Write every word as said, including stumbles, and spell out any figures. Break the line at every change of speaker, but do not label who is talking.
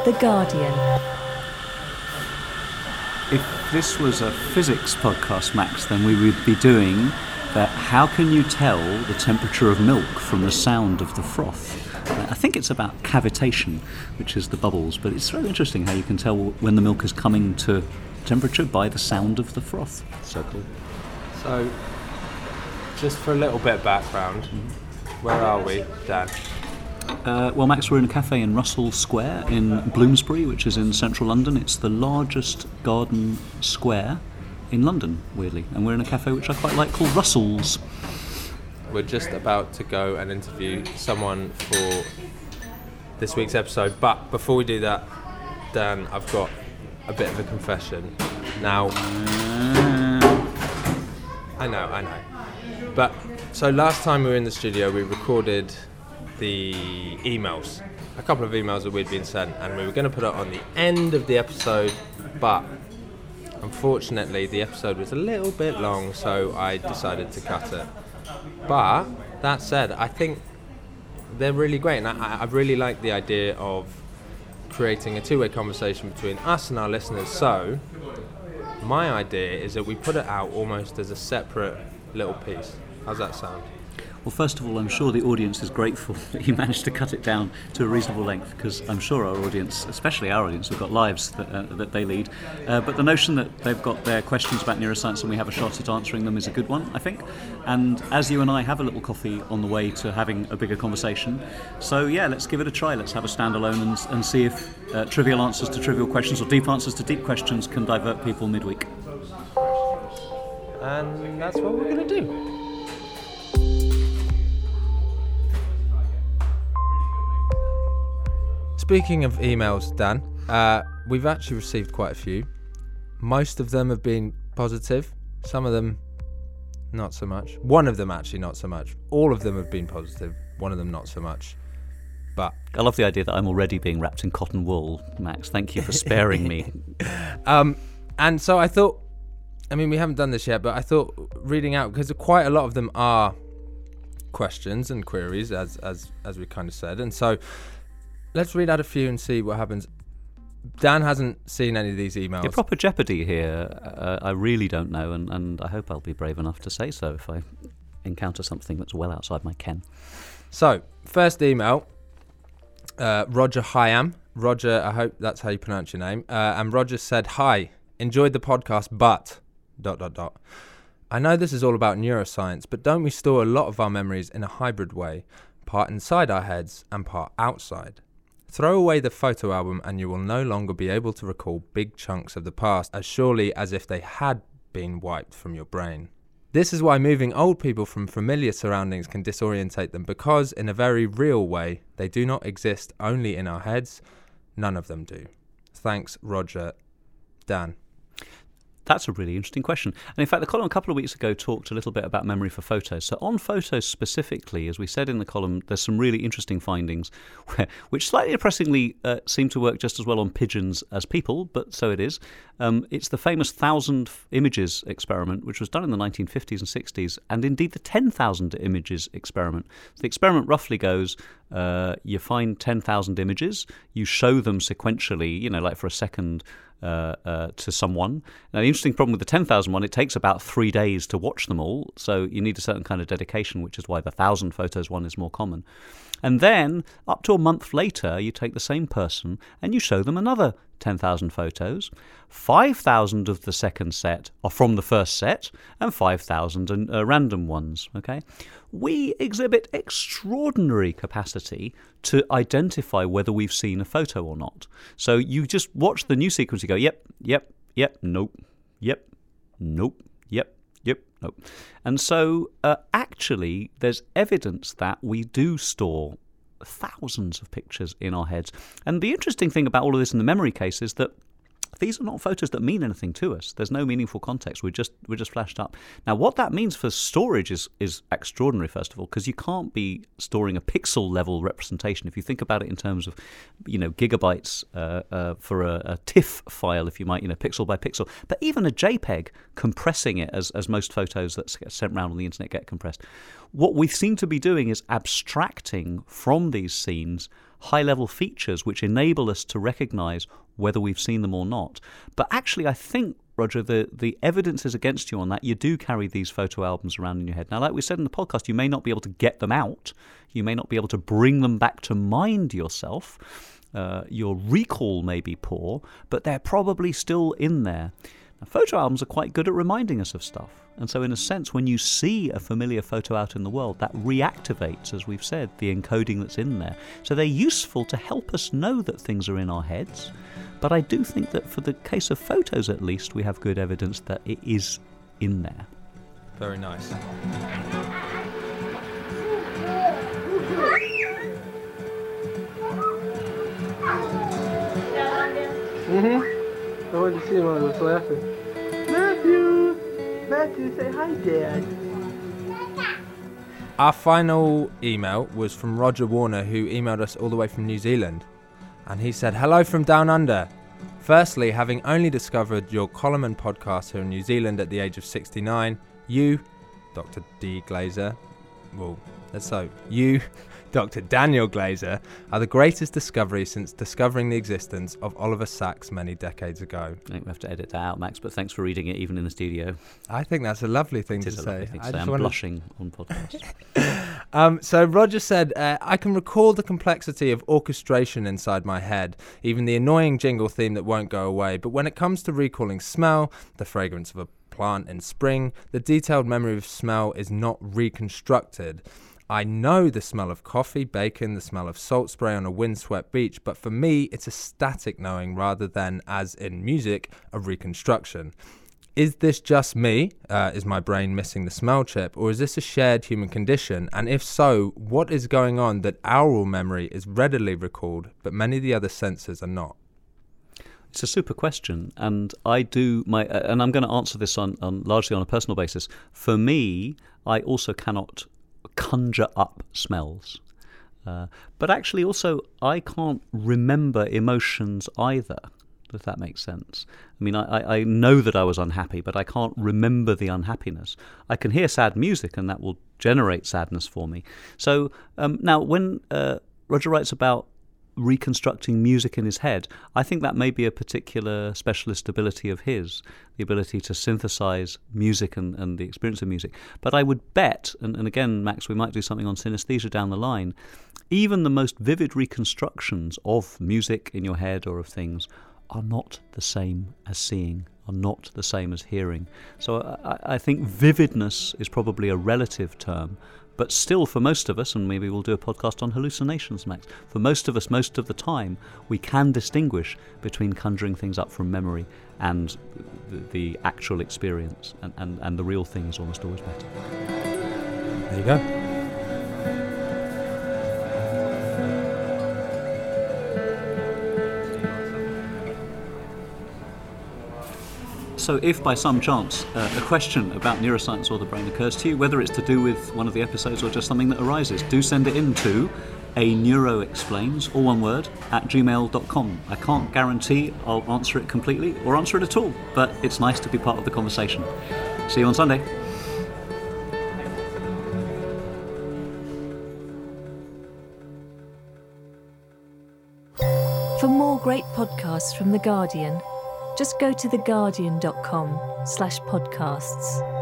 The Guardian.
If this was a physics podcast, Max, then we would be doing that. How can you tell the temperature of milk from the sound of the froth? I think it's about cavitation, which is the bubbles, but it's very interesting how you can tell when the milk is coming to temperature by the sound of the froth. So cool.
So, just for a little bit of background, mm-hmm. Where are we, Dan?
Uh, well, Max, we're in a cafe in Russell Square in Bloomsbury, which is in central London. It's the largest garden square in London, weirdly. And we're in a cafe which I quite like called Russell's.
We're just about to go and interview someone for this week's episode. But before we do that, Dan, I've got a bit of a confession. Now, I know, I know. But, so last time we were in the studio, we recorded the emails, a couple of emails that we'd been sent, and we were going to put it on the end of the episode, but unfortunately the episode was a little bit long, so I decided to cut it. But that said, I think they're really great, and I, I really like the idea of creating a two-way conversation between us and our listeners. So my idea is that we put it out almost as a separate little piece. How's that sound?
Well, first of all, I'm sure the audience is grateful that you managed to cut it down to a reasonable length, because I'm sure our audience, especially our audience, have got lives that, uh, that they lead. Uh, but the notion that they've got their questions about neuroscience and we have a shot at answering them is a good one, I think. And as you and I have a little coffee on the way to having a bigger conversation, so yeah, let's give it a try. Let's have a standalone and, and see if uh, trivial answers to trivial questions or deep answers to deep questions can divert people midweek.
And that's what we're going to do. Speaking of emails, Dan, uh, we've actually received quite a few. Most of them have been positive. Some of them, not so much. One of them, actually, not so much. All of them have been positive. One of them, not so much. But
I love the idea that I'm already being wrapped in cotton wool, Max. Thank you for sparing me.
Um, and so I thought, I mean, we haven't done this yet, but I thought reading out, because quite a lot of them are questions and queries, as as as we kind of said. And so let's read out a few and see what happens. Dan hasn't seen any of these emails.
Yeah, proper jeopardy here. Uh, I really don't know, and, and I hope I'll be brave enough to say so if I encounter something that's well outside my ken.
So, first email, uh, Roger Hyam. Roger, I hope that's how you pronounce your name. Uh, and Roger said, "Hi, enjoyed the podcast, but... dot, dot, dot. I know this is all about neuroscience, but don't we store a lot of our memories in a hybrid way, part inside our heads and part outside? Throw away the photo album and you will no longer be able to recall big chunks of the past as surely as if they had been wiped from your brain. This is why moving old people from familiar surroundings can disorientate them, because in a very real way, they do not exist only in our heads. None of them do. Thanks, Roger. Dan."
That's a really interesting question. And in fact, the column a couple of weeks ago talked a little bit about memory for photos. So on photos specifically, as we said in the column, there's some really interesting findings, where, which slightly depressingly uh, seem to work just as well on pigeons as people, but so it is. Um, it's the famous thousand images experiment, which was done in the nineteen fifties and sixties, and indeed the ten thousand images experiment. So the experiment roughly goes, uh, you find ten thousand images, you show them sequentially, you know, like for a second, Uh, uh, to someone. Now, the interesting problem with the ten thousand one, it takes about three days to watch them all, so you need a certain kind of dedication, which is why the one thousand photos one is more common. And then, up to a month later, you take the same person and you show them another ten thousand photos. five thousand of the second set are from the first set, and five thousand are uh, random ones, okay? We exhibit extraordinary capacity to identify whether we've seen a photo or not. So you just watch the new sequence, you go, yep, yep, yep, nope, yep, nope, yep, yep, nope. And so uh, actually there's evidence that we do store thousands of pictures in our heads. And the interesting thing about all of this in the memory case is that these are not photos that mean anything to us. There's no meaningful context. We're just we're just flashed up. Now, what that means for storage is is extraordinary, first of all, because you can't be storing a pixel level representation. If you think about it in terms of, you know, gigabytes uh, uh, for a, a TIFF file, if you might, you know, pixel by pixel. But even a JPEG, compressing it as, as most photos that get sent around on the internet get compressed. What we seem to be doing is abstracting from these scenes high-level features which enable us to recognize whether we've seen them or not. But actually, I think, Roger, the, the evidence is against you on that. You do carry these photo albums around in your head. Now, like we said in the podcast, you may not be able to get them out. You may not be able to bring them back to mind yourself. Uh, your recall may be poor, but they're probably still in there. Now, photo albums are quite good at reminding us of stuff. And so in a sense, when you see a familiar photo out in the world, that reactivates, as we've said, the encoding that's in there. So they're useful to help us know that things are in our heads. But I do think that for the case of photos, at least, we have good evidence that it is in there.
Very nice.
Mm-hmm. I wanted to see him when I was laughing. Matthew! Matthew, say hi, Dad.
Our final email was from Roger Warner, who emailed us all the way from New Zealand. And he said, hello from down under. Firstly, having only discovered your column and podcast here in New Zealand at the age of sixty-nine, you, Doctor D. Glazer, well, so you, Doctor Daniel Glazer, are the greatest discovery since discovering the existence of Oliver Sacks many decades ago.
I think we have to edit that out, Max, but thanks for reading it even in the studio.
I think that's a lovely thing
It
to
is a
say.
lovely thing to
I
say.
just
I'm
wanted-
blushing on podcast.
Um, so Roger said, uh, I can recall the complexity of orchestration inside my head, even the annoying jingle theme that won't go away. But when it comes to recalling smell, the fragrance of a plant in spring, the detailed memory of smell is not reconstructed. I know the smell of coffee, bacon, the smell of salt spray on a windswept beach, but for me, it's a static knowing rather than, as in music, a reconstruction. Is this just me? Uh, is my brain missing the smell chip? Or is this a shared human condition? And if so, what is going on that aural memory is readily recalled, but many of the other senses are not?
It's a super question, and I do my, uh, and I'm going to answer this on, on largely on a personal basis. For me, I also cannot conjure up smells, uh, but actually also I can't remember emotions either, if that makes sense. I mean, I, I know that I was unhappy, but I can't remember the unhappiness. I can hear sad music, and that will generate sadness for me. So um, now, when uh, Roger writes about reconstructing music in his head, I think that may be a particular specialist ability of his, the ability to synthesize music and, and the experience of music. But I would bet, and, and again, Max, we might do something on synesthesia down the line, even the most vivid reconstructions of music in your head or of things are not the same as seeing, are not the same as hearing. So I, I think vividness is probably a relative term, but still for most of us, and maybe we'll do a podcast on hallucinations, Max, for most of us, most of the time, we can distinguish between conjuring things up from memory and the, the actual experience, and, and, and the real thing is almost always better.
There you go.
So if by some chance uh, a question about neuroscience or the brain occurs to you, whether it's to do with one of the episodes or just something that arises, do send it in to a neuroexplains, all one word, at gmail dot com. I can't guarantee I'll answer it completely or answer it at all, but it's nice to be part of the conversation. See you on Sunday.
For more great podcasts from The Guardian, just go to theguardian dot com slash podcasts.